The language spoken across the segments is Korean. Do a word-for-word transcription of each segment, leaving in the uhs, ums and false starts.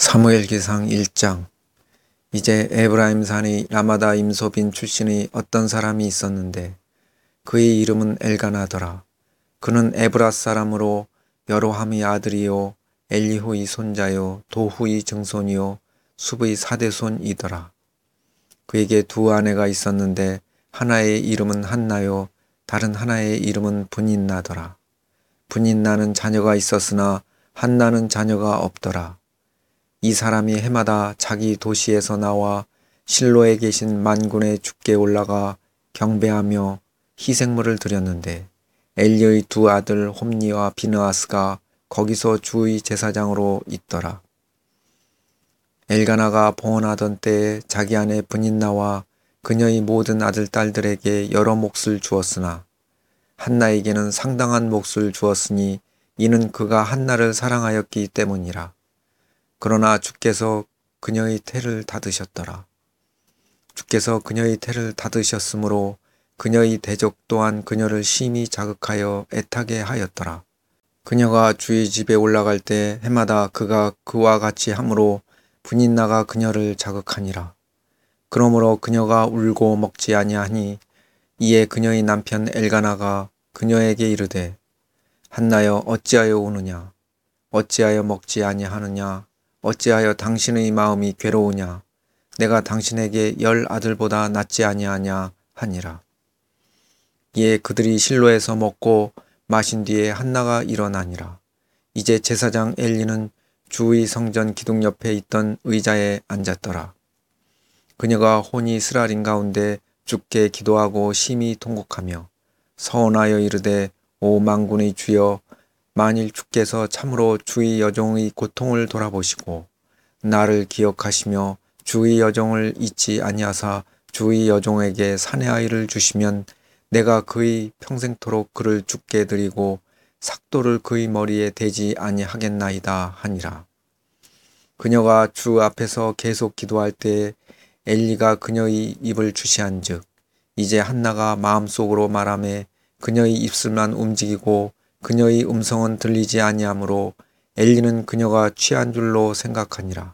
사무엘기상 일 장. 이제 에브라임 산의 라마다 임소빈 출신의 어떤 사람이 있었는데 그의 이름은 엘가나더라. 그는 에브라 사람으로 여로함의 아들이요 엘리후의 손자요 도후의 증손이요 숲의 사대손이더라. 그에게 두 아내가 있었는데 하나의 이름은 한나요 다른 하나의 이름은 분인나더라. 분인나는 자녀가 있었으나 한나는 자녀가 없더라. 이 사람이 해마다 자기 도시에서 나와 실로에 계신 만군의 주께 올라가 경배하며 희생물을 드렸는데 엘리의 두 아들 홈니와 비느하스가 거기서 주의 제사장으로 있더라. 엘가나가 봉헌하던 때에 자기 아내 분인나와 그녀의 모든 아들 딸들에게 여러 몫을 주었으나 한나에게는 상당한 몫을 주었으니 이는 그가 한나를 사랑하였기 때문이라. 그러나 주께서 그녀의 태를 닫으셨더라. 주께서 그녀의 태를 닫으셨으므로 그녀의 대적 또한 그녀를 심히 자극하여 애타게 하였더라. 그녀가 주의 집에 올라갈 때 해마다 그가 그와 같이 함으로 분인나가 그녀를 자극하니라. 그러므로 그녀가 울고 먹지 아니하니 이에 그녀의 남편 엘가나가 그녀에게 이르되 한나여 어찌하여 우느냐 어찌하여 먹지 아니하느냐 어찌하여 당신의 마음이 괴로우냐 내가 당신에게 열 아들보다 낫지 아니하냐 하니라. 이에 그들이 실로에서 먹고 마신 뒤에 한나가 일어나니라. 이제 제사장 엘리는 주의 성전 기둥 옆에 있던 의자에 앉았더라. 그녀가 혼이 스라린 가운데 주께 기도하고 심히 통곡하며 서원하여 이르되 오 만군의 주여 만일 주께서 참으로 주의 여종의 고통을 돌아보시고 나를 기억하시며 주의 여종을 잊지 아니하사 주의 여종에게 사내 아이를 주시면 내가 그의 평생토록 그를 주께 드리고 삭도를 그의 머리에 대지 아니하겠나이다 하니라. 그녀가 주 앞에서 계속 기도할 때에 엘리가 그녀의 입을 주시한즉 이제 한나가 마음속으로 말하매 그녀의 입술만 움직이고 그녀의 음성은 들리지 아니하므로 엘리는 그녀가 취한 줄로 생각하니라.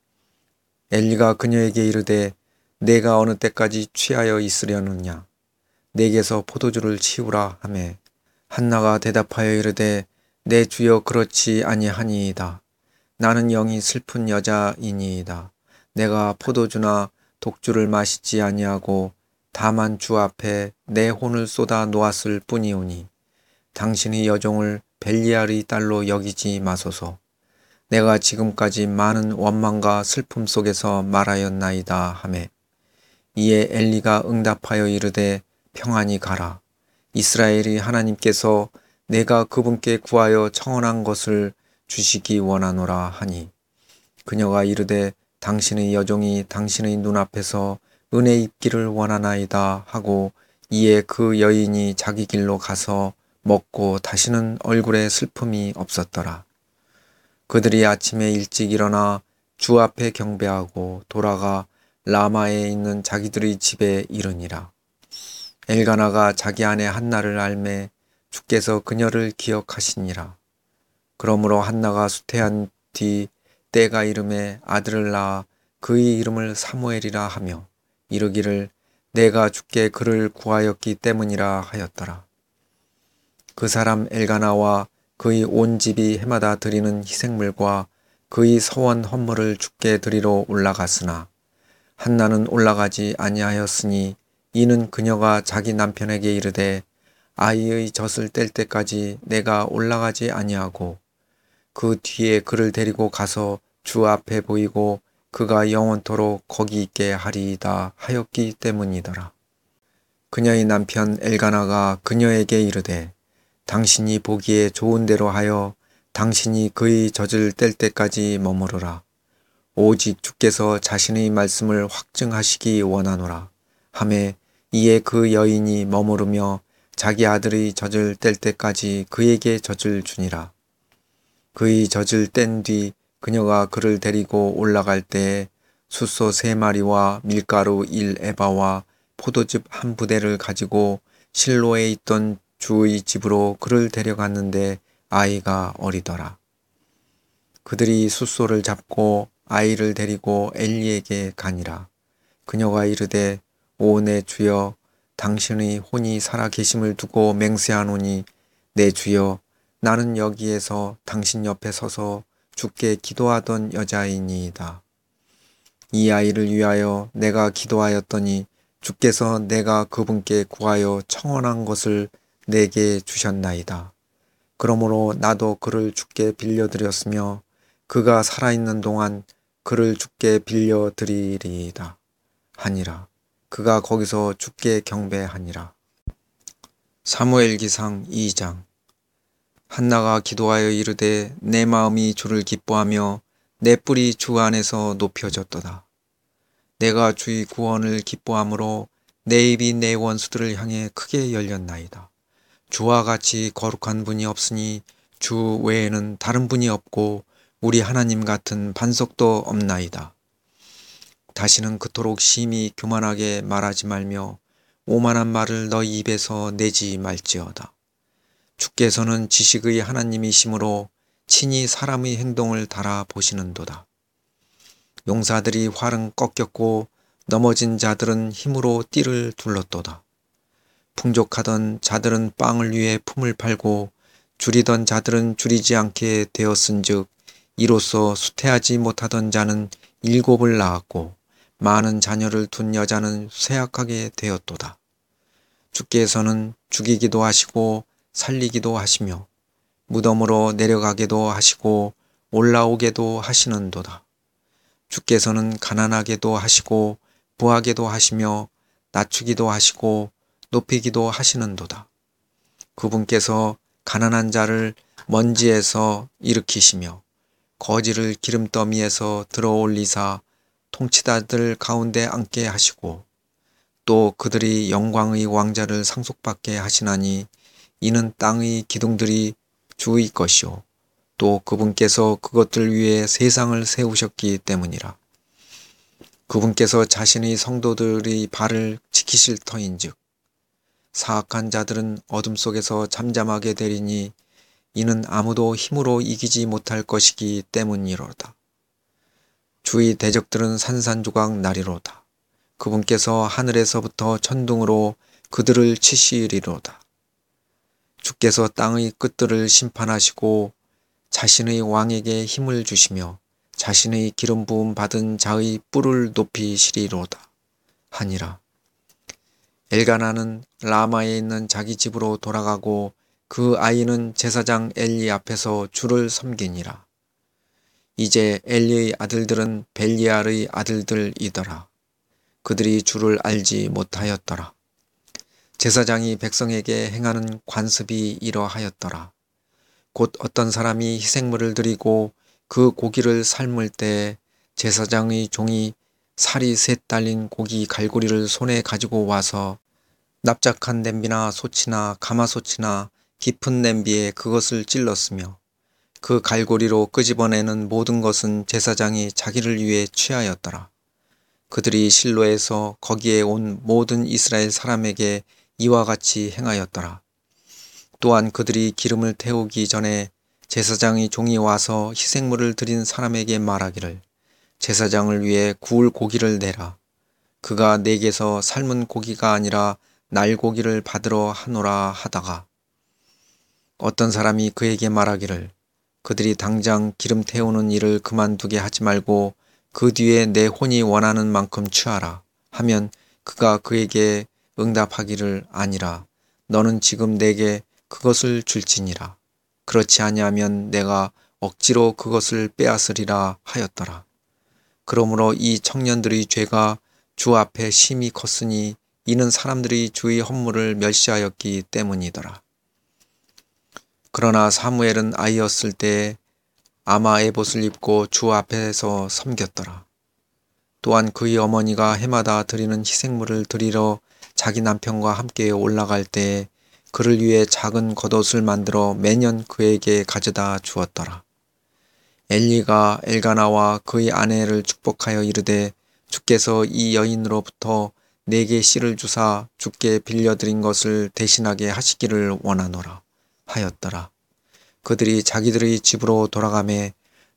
엘리가 그녀에게 이르되 내가 어느 때까지 취하여 있으려느냐 내게서 포도주를 치우라 하매 한나가 대답하여 이르되 내 주여 그렇지 아니하니이다. 나는 영이 슬픈 여자이니이다. 내가 포도주나 독주를 마시지 아니하고 다만 주 앞에 내 혼을 쏟아 놓았을 뿐이오니 당신의 여종을 벨리알의 딸로 여기지 마소서. 내가 지금까지 많은 원망과 슬픔 속에서 말하였나이다 하매 이에 엘리가 응답하여 이르되 평안히 가라. 이스라엘의 하나님께서 내가 그분께 구하여 청원한 것을 주시기 원하노라 하니 그녀가 이르되 당신의 여종이 당신의 눈앞에서 은혜 입기를 원하나이다 하고 이에 그 여인이 자기 길로 가서 먹고 다시는 얼굴에 슬픔이 없었더라. 그들이 아침에 일찍 일어나 주 앞에 경배하고 돌아가 라마에 있는 자기들의 집에 이르니라. 엘가나가 자기 아내 한나를 알매 주께서 그녀를 기억하시니라. 그러므로 한나가 수태한 뒤 때가 이름에 아들을 낳아 그의 이름을 사무엘이라 하며 이르기를 내가 주께 그를 구하였기 때문이라 하였더라. 그 사람 엘가나와 그의 온 집이 해마다 드리는 희생물과 그의 서원 헌물을 주께 드리러 올라갔으나 한나는 올라가지 아니하였으니 이는 그녀가 자기 남편에게 이르되 아이의 젖을 뗄 때까지 내가 올라가지 아니하고 그 뒤에 그를 데리고 가서 주 앞에 보이고 그가 영원토록 거기 있게 하리이다 하였기 때문이더라. 그녀의 남편 엘가나가 그녀에게 이르되 당신이 보기에 좋은 대로 하여 당신이 그의 젖을 뗄 때까지 머무르라. 오직 주께서 자신의 말씀을 확증하시기 원하노라. 하매 이에 그 여인이 머무르며 자기 아들의 젖을 뗄 때까지 그에게 젖을 주니라. 그의 젖을 뗀 뒤 그녀가 그를 데리고 올라갈 때에 숫소 세 마리와 밀가루 일 에바와 포도즙 한 부대를 가지고 실로에 있던 주의 집으로 그를 데려갔는데 아이가 어리더라. 그들이 숫소를 잡고 아이를 데리고 엘리에게 가니라. 그녀가 이르되 오 내 주여 당신의 혼이 살아 계심을 두고 맹세하노니 내 주여 나는 여기에서 당신 옆에 서서 주께 기도하던 여자이니이다. 이 아이를 위하여 내가 기도하였더니 주께서 내가 그분께 구하여 청원한 것을 내게 주셨나이다. 그러므로 나도 그를 주께 빌려드렸으며 그가 살아있는 동안 그를 주께 빌려드리리이다 하니라. 그가 거기서 주께 경배하니라. 사무엘기상 이 장. 한나가 기도하여 이르되 내 마음이 주를 기뻐하며 내 뿔이 주 안에서 높여졌도다. 내가 주의 구원을 기뻐함으로 내 입이 내 원수들을 향해 크게 열렸나이다. 주와 같이 거룩한 분이 없으니 주 외에는 다른 분이 없고 우리 하나님 같은 반석도 없나이다. 다시는 그토록 심히 교만하게 말하지 말며 오만한 말을 너희 입에서 내지 말지어다. 주께서는 지식의 하나님이시므로 친히 사람의 행동을 달아 보시는도다. 용사들이 활은 꺾였고 넘어진 자들은 힘으로 띠를 둘렀도다. 풍족하던 자들은 빵을 위해 품을 팔고 줄이던 자들은 줄이지 않게 되었은즉 이로써 수태하지 못하던 자는 일곱을 낳았고 많은 자녀를 둔 여자는 쇠약하게 되었도다. 주께서는 죽이기도 하시고 살리기도 하시며 무덤으로 내려가게도 하시고 올라오게도 하시는도다. 주께서는 가난하게도 하시고 부하게도 하시며 낮추기도 하시고 높이기도 하시는도다. 그분께서 가난한 자를 먼지에서 일으키시며 거지를 기름더미에서 들어올리사 통치자들 가운데 앉게 하시고 또 그들이 영광의 왕자를 상속받게 하시나니 이는 땅의 기둥들이 주의 것이요 또 그분께서 그것들 위에 세상을 세우셨기 때문이라. 그분께서 자신의 성도들의 발을 지키실 터인즉 사악한 자들은 어둠 속에서 잠잠하게 되리니 이는 아무도 힘으로 이기지 못할 것이기 때문이로다. 주의 대적들은 산산조각 나리로다. 그분께서 하늘에서부터 천둥으로 그들을 치시리로다. 주께서 땅의 끝들을 심판하시고 자신의 왕에게 힘을 주시며 자신의 기름 부음 받은 자의 뿔을 높이시리로다 하니라. 엘가나는 라마에 있는 자기 집으로 돌아가고 그 아이는 제사장 엘리 앞에서 주를 섬기니라. 이제 엘리의 아들들은 벨리알의 아들들이더라. 그들이 주를 알지 못하였더라. 제사장이 백성에게 행하는 관습이 이러하였더라. 곧 어떤 사람이 희생물을 드리고 그 고기를 삶을 때 제사장의 종이 살이 셋 달린 고기 갈고리를 손에 가지고 와서 납작한 냄비나 솥이나 가마솥이나 깊은 냄비에 그것을 찔렀으며 그 갈고리로 끄집어내는 모든 것은 제사장이 자기를 위해 취하였더라. 그들이 실로에서 거기에 온 모든 이스라엘 사람에게 이와 같이 행하였더라. 또한 그들이 기름을 태우기 전에 제사장의 종이 와서 희생물을 드린 사람에게 말하기를 제사장을 위해 구울 고기를 내라. 그가 내게서 삶은 고기가 아니라 날고기를 받으러 하노라 하다가 어떤 사람이 그에게 말하기를 그들이 당장 기름 태우는 일을 그만두게 하지 말고 그 뒤에 내 혼이 원하는 만큼 취하라 하면 그가 그에게 응답하기를 아니라 너는 지금 내게 그것을 줄지니라. 그렇지 아니하면 내가 억지로 그것을 빼앗으리라 하였더라. 그러므로 이 청년들의 죄가 주 앞에 심히 컸으니 이는 사람들이 주의 헌물을 멸시하였기 때문이더라. 그러나 사무엘은 아이였을 때에 아마 에봇을 입고 주 앞에서 섬겼더라. 또한 그의 어머니가 해마다 드리는 희생물을 드리러 자기 남편과 함께 올라갈 때에 그를 위해 작은 겉옷을 만들어 매년 그에게 가져다 주었더라. 엘리가 엘가나와 그의 아내를 축복하여 이르되 주께서 이 여인으로부터 내게 씨를 주사 주께 빌려드린 것을 대신하게 하시기를 원하노라 하였더라. 그들이 자기들의 집으로 돌아가매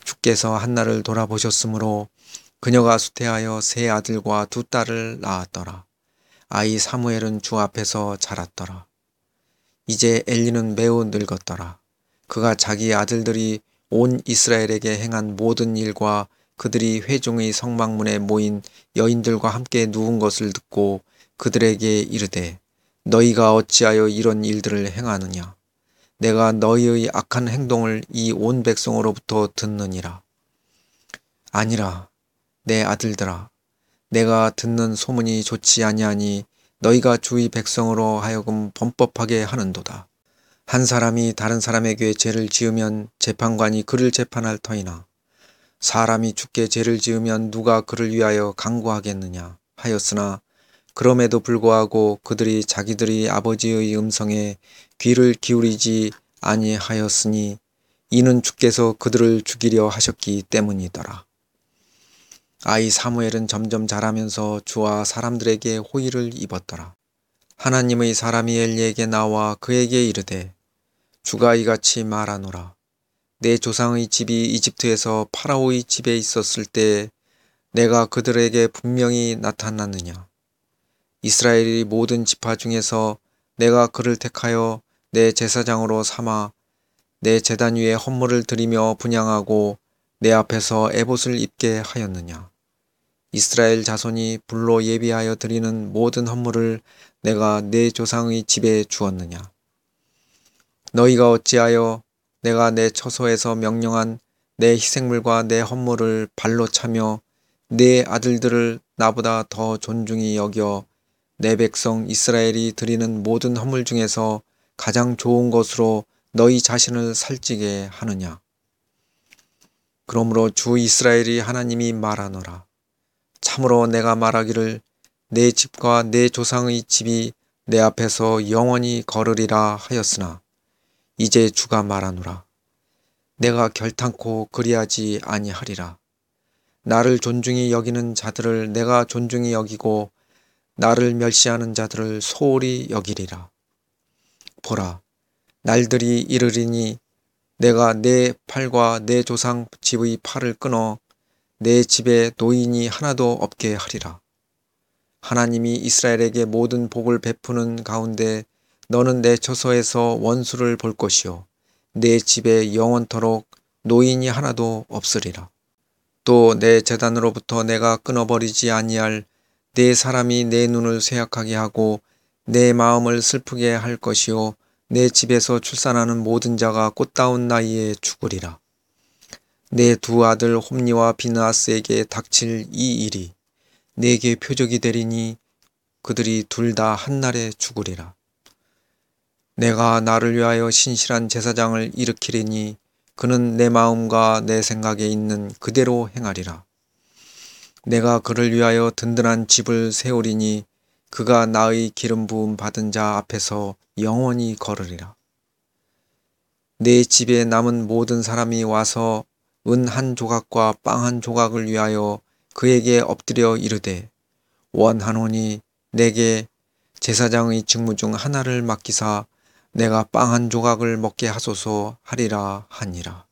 주께서 한나를 돌아보셨으므로 그녀가 수태하여 세 아들과 두 딸을 낳았더라. 아이 사무엘은 주 앞에서 자랐더라. 이제 엘리는 매우 늙었더라. 그가 자기 아들들이 온 이스라엘에게 행한 모든 일과 그들이 회중의 성막문에 모인 여인들과 함께 누운 것을 듣고 그들에게 이르되 너희가 어찌하여 이런 일들을 행하느냐. 내가 너희의 악한 행동을 이 온 백성으로부터 듣느니라. 아니라 내 아들들아, 내가 듣는 소문이 좋지 아니하니 너희가 주의 백성으로 하여금 범법하게 하는도다. 한 사람이 다른 사람에게 죄를 지으면 재판관이 그를 재판할 터이나 사람이 주께 죄를 지으면 누가 그를 위하여 강구하겠느냐 하였으나 그럼에도 불구하고 그들이 자기들의 아버지의 음성에 귀를 기울이지 아니하였으니 이는 주께서 그들을 죽이려 하셨기 때문이더라. 아이 사무엘은 점점 자라면서 주와 사람들에게 호의를 입었더라. 하나님의 사람이 엘리에게 나와 그에게 이르되 주가 이같이 말하노라. 내 조상의 집이 이집트에서 파라오의 집에 있었을 때 내가 그들에게 분명히 나타났느냐. 이스라엘의 모든 지파 중에서 내가 그를 택하여 내 제사장으로 삼아 내 제단 위에 헌물을 드리며 분향하고 내 앞에서 에봇을 입게 하였느냐. 이스라엘 자손이 불로 예비하여 드리는 모든 헌물을 내가 내 조상의 집에 주었느냐. 너희가 어찌하여 내가 내 처소에서 명령한 내 희생물과 내 헌물을 발로 차며 내 아들들을 나보다 더 존중히 여겨 내 백성 이스라엘이 드리는 모든 헌물 중에서 가장 좋은 것으로 너희 자신을 살찌게 하느냐. 그러므로 주 이스라엘이 하나님이 말하노라. 참으로 내가 말하기를 내 집과 내 조상의 집이 내 앞에서 영원히 걸으리라 하였으나 이제 주가 말하노라. 내가 결탄코 그리하지 아니하리라. 나를 존중히 여기는 자들을 내가 존중히 여기고 나를 멸시하는 자들을 소홀히 여기리라. 보라, 날들이 이르리니 내가 내 팔과 내 조상 집의 팔을 끊어 내 집에 노인이 하나도 없게 하리라. 하나님이 이스라엘에게 모든 복을 베푸는 가운데 너는 내 처소에서 원수를 볼 것이요 내 집에 영원토록 노인이 하나도 없으리라. 또 내 제단으로부터 내가 끊어버리지 아니할 내 사람이 내 눈을 쇠약하게 하고 내 마음을 슬프게 할 것이요 내 집에서 출산하는 모든 자가 꽃다운 나이에 죽으리라. 내 두 아들 홈니와 비느하스에게 닥칠 이 일이 내게 표적이 되리니 그들이 둘 다 한날에 죽으리라. 내가 나를 위하여 신실한 제사장을 일으키리니 그는 내 마음과 내 생각에 있는 그대로 행하리라. 내가 그를 위하여 든든한 집을 세우리니 그가 나의 기름 부음 받은 자 앞에서 영원히 걸으리라. 내 집에 남은 모든 사람이 와서 은 한 조각과 빵 한 조각을 위하여 그에게 엎드려 이르되 원하노니 내게 제사장의 직무 중 하나를 맡기사 내가 빵 한 조각을 먹게 하소서 하리라 하니라.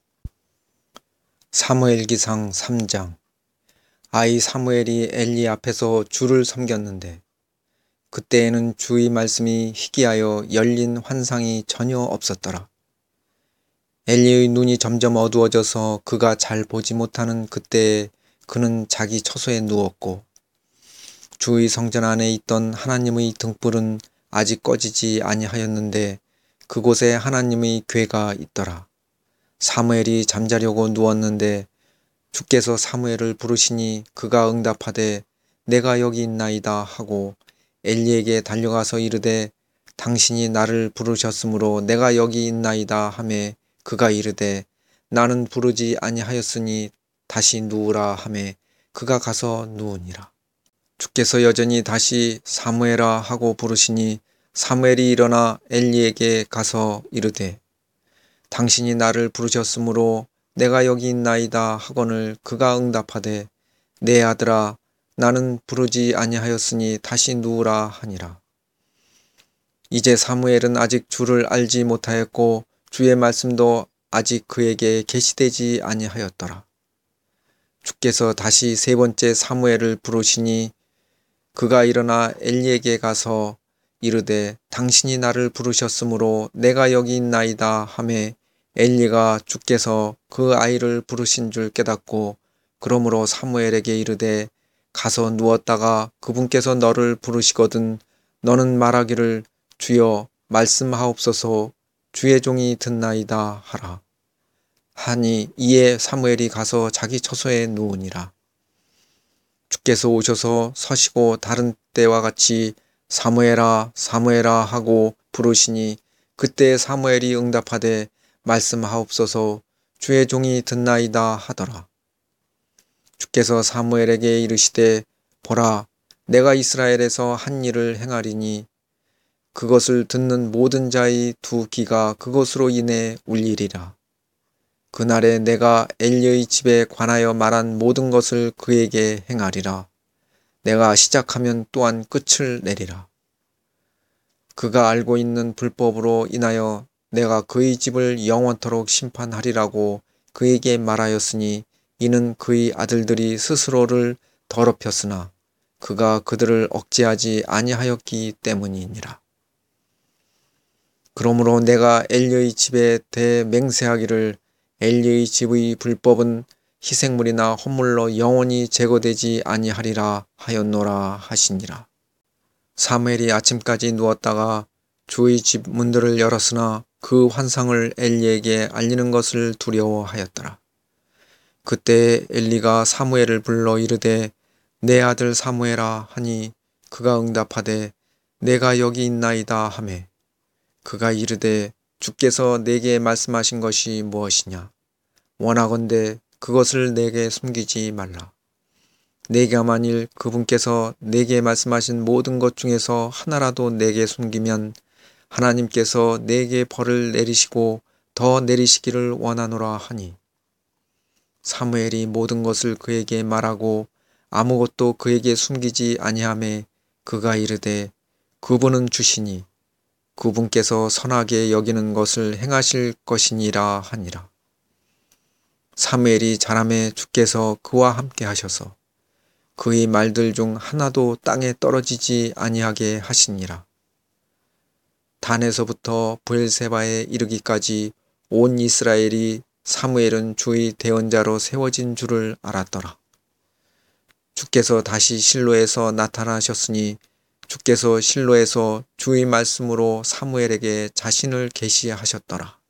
사무엘기상 삼 장. 아이 사무엘이 엘리 앞에서 주를 섬겼는데 그때에는 주의 말씀이 희귀하여 열린 환상이 전혀 없었더라. 엘리의 눈이 점점 어두워져서 그가 잘 보지 못하는 그때에 그는 자기 처소에 누웠고 주의 성전 안에 있던 하나님의 등불은 아직 꺼지지 아니하였는데 그곳에 하나님의 궤가 있더라. 사무엘이 잠자려고 누웠는데 주께서 사무엘을 부르시니 그가 응답하되 내가 여기 있나이다 하고 엘리에게 달려가서 이르되 당신이 나를 부르셨으므로 내가 여기 있나이다 하매 그가 이르되 나는 부르지 아니하였으니 다시 누우라 하매 그가 가서 누우니라. 주께서 여전히 다시 사무엘아 하고 부르시니 사무엘이 일어나 엘리에게 가서 이르되 당신이 나를 부르셨으므로 내가 여기 있나이다 하거늘 그가 응답하되 내 아들아 나는 부르지 아니하였으니 다시 누우라 하니라. 이제 사무엘은 아직 주를 알지 못하였고 주의 말씀도 아직 그에게 계시되지 아니하였더라. 주께서 다시 세 번째 사무엘을 부르시니 그가 일어나 엘리에게 가서 이르되 당신이 나를 부르셨으므로 내가 여기 있나이다 하매 엘리가 주께서 그 아이를 부르신 줄 깨닫고 그러므로 사무엘에게 이르되 가서 누웠다가 그분께서 너를 부르시거든 너는 말하기를 주여 말씀하옵소서 주의 종이 듣나이다 하라. 하니 이에 사무엘이 가서 자기 처소에 누우니라. 주께서 오셔서 서시고 다른 때와 같이 사무엘아 사무엘아 하고 부르시니 그때 사무엘이 응답하되 말씀하옵소서 주의 종이 듣나이다 하더라. 주께서 사무엘에게 이르시되 보라 내가 이스라엘에서 한 일을 행하리니 그것을 듣는 모든 자의 두 귀가 그것으로 인해 울리리라. 그날에 내가 엘리의 집에 관하여 말한 모든 것을 그에게 행하리라. 내가 시작하면 또한 끝을 내리라. 그가 알고 있는 불법으로 인하여 내가 그의 집을 영원토록 심판하리라고 그에게 말하였으니 이는 그의 아들들이 스스로를 더럽혔으나 그가 그들을 억제하지 아니하였기 때문이니라. 그러므로 내가 엘리의 집에 대해 맹세하기를 엘리의 집의 불법은 희생물이나 헌물로 영원히 제거되지 아니하리라 하였노라 하시니라. 사무엘이 아침까지 누웠다가 주의 집 문들을 열었으나 그 환상을 엘리에게 알리는 것을 두려워하였더라. 그때 엘리가 사무엘을 불러 이르되 내 아들 사무엘아 하니 그가 응답하되 내가 여기 있나이다 하매 그가 이르되 주께서 내게 말씀하신 것이 무엇이냐 원하건대 그것을 내게 숨기지 말라. 내가 만일 그분께서 내게 말씀하신 모든 것 중에서 하나라도 내게 숨기면 하나님께서 내게 벌을 내리시고 더 내리시기를 원하노라 하니 사무엘이 모든 것을 그에게 말하고 아무것도 그에게 숨기지 아니하매 그가 이르되 그분은 주시니 그분께서 선하게 여기는 것을 행하실 것이니라 하니라. 사무엘이 자라매 주께서 그와 함께 하셔서 그의 말들 중 하나도 땅에 떨어지지 아니하게 하시니라. 단에서부터 브엘세바에 이르기까지 온 이스라엘이 사무엘은 주의 대언자로 세워진 줄을 알았더라. 주께서 다시 실로에서 나타나셨으니 주께서 실로에서 주의 말씀으로 사무엘에게 자신을 계시하셨더라.